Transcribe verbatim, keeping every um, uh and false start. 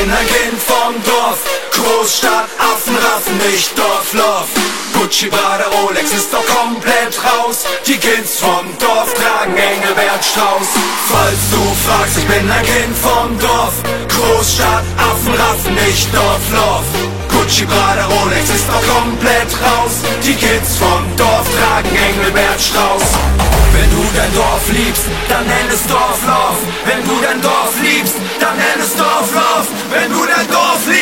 bin ein Kind vom Dorf. Großstadt, Affenraffen, nicht Dorflauf. Gucci, Prada, Rolex ist doch komplett raus. Die Kids vom Dorf tragen Engelbert Strauß. Falls du fragst, ich bin ein Kind vom Dorf. Großstadt, Affenraffen, nicht Dorflauf. Gucci, Prada, Rolex ist doch komplett raus. Die Kids vom Dorf tragen Engelbert Strauß. Wenn du dein Dorf liebst, dann nenn es Dorflauf. Wenn du dein Dorf liebst, dann nenn es Dorflauf. Wenn du dein Dorf liebst,